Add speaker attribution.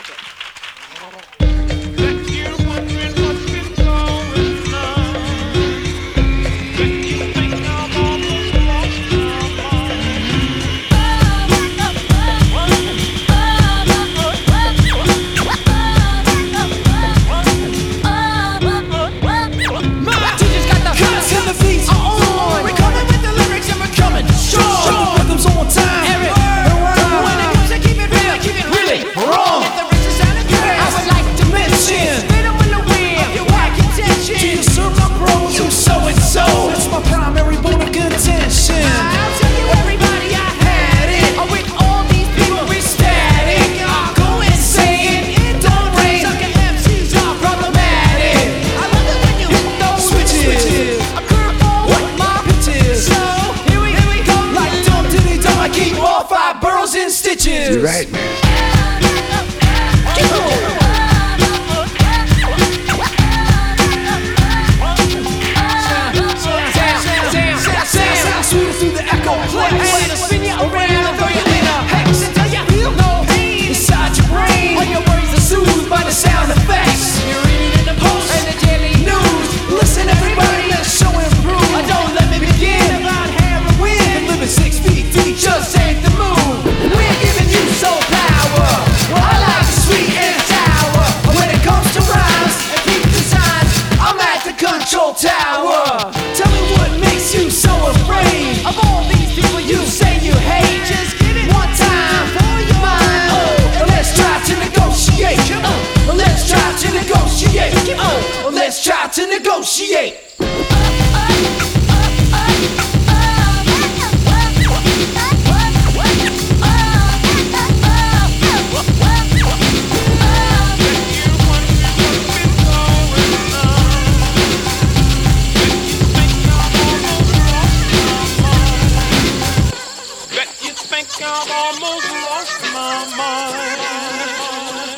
Speaker 1: You're right, man.
Speaker 2: Through the echo place, spin you around and throw you in a hex until you feel no pain inside your brain. When your worries are soothed by the sound effects. You're reading in the post and the daily news. Listen, everybody, let's show and prove. Don't let me begin about heroin. Living 6 feet deep just ain't the move. We're giving you soul power. Well, I like the sweet and sour. When it comes to rhymes and beat designs, I'm at the control tower. Tell me what makes you so afraid of all these people you say you hate. Just give it one time for your mind. And let's try to negotiate. Let's try to negotiate. Let's try to negotiate.
Speaker 3: I've almost lost my mind.